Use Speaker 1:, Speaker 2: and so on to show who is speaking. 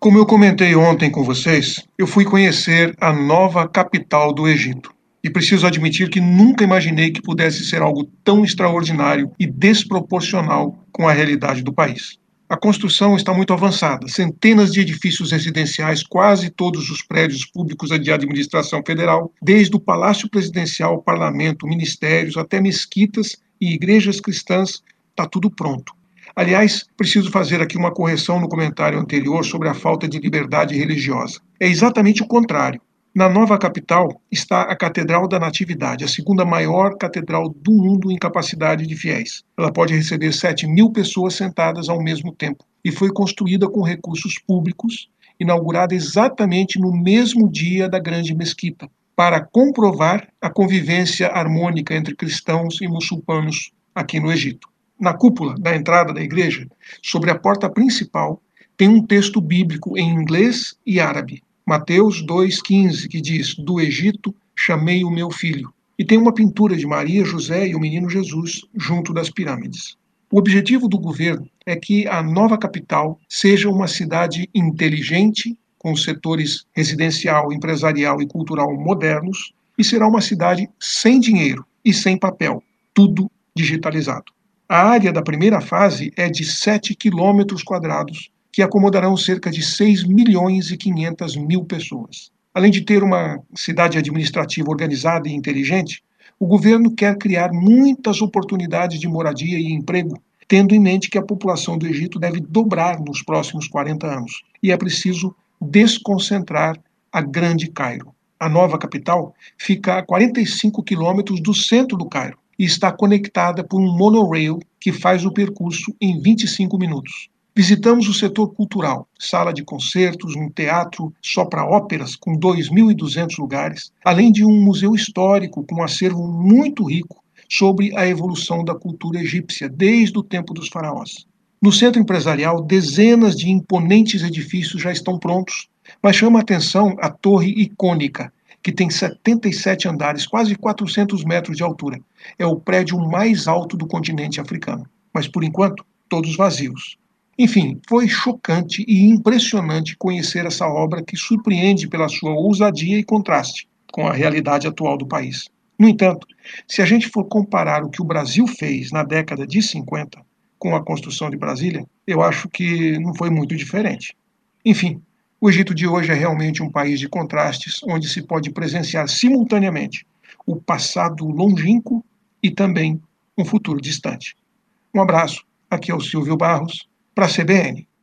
Speaker 1: Como eu comentei ontem com vocês, eu fui conhecer a nova capital do Egito. E preciso admitir que nunca imaginei que pudesse ser algo tão extraordinário e desproporcional com a realidade do país. A construção está muito avançada, centenas de edifícios residenciais, quase todos os prédios públicos de administração federal, desde o Palácio Presidencial, Parlamento, ministérios, até mesquitas e igrejas cristãs, está tudo pronto. Aliás, preciso fazer aqui uma correção no comentário anterior sobre a falta de liberdade religiosa. É exatamente o contrário. Na nova capital está a Catedral da Natividade, a segunda maior catedral do mundo em capacidade de fiéis. Ela pode receber 7.000 pessoas sentadas ao mesmo tempo e foi construída com recursos públicos, inaugurada exatamente no mesmo dia da Grande Mesquita, para comprovar a convivência harmônica entre cristãos e muçulmanos aqui no Egito. Na cúpula da entrada da igreja, sobre a porta principal, tem um texto bíblico em inglês e árabe. Mateus 2,15, que diz: "Do Egito chamei o meu filho." E tem uma pintura de Maria, José e o menino Jesus junto das pirâmides. O objetivo do governo é que a nova capital seja uma cidade inteligente, com setores residencial, empresarial e cultural modernos, e será uma cidade sem dinheiro e sem papel, tudo digitalizado. A área da primeira fase é de 7 quilômetros quadrados, que acomodarão cerca de 6.500.000 pessoas. Além de ter uma cidade administrativa organizada e inteligente, o governo quer criar muitas oportunidades de moradia e emprego, tendo em mente que a população do Egito deve dobrar nos próximos 40 anos, e é preciso desconcentrar a Grande Cairo. A nova capital fica a 45 quilômetros do centro do Cairo e está conectada por um monorail que faz o percurso em 25 minutos. Visitamos o setor cultural, sala de concertos, um teatro só para óperas com 2.200 lugares, além de um museu histórico com um acervo muito rico sobre a evolução da cultura egípcia desde o tempo dos faraós. No centro empresarial, dezenas de imponentes edifícios já estão prontos, mas chama a atenção a torre icônica, que tem 77 andares, quase 400 metros de altura. É o prédio mais alto do continente africano, mas por enquanto, todos vazios. Enfim, foi chocante e impressionante conhecer essa obra que surpreende pela sua ousadia e contraste com a realidade atual do país. No entanto, se a gente for comparar o que o Brasil fez na década de 50 com a construção de Brasília, eu acho que não foi muito diferente. Enfim, o Egito de hoje é realmente um país de contrastes, onde se pode presenciar simultaneamente o passado longínquo e também um futuro distante. Um abraço, aqui é o Silvio Barros, para a CBN.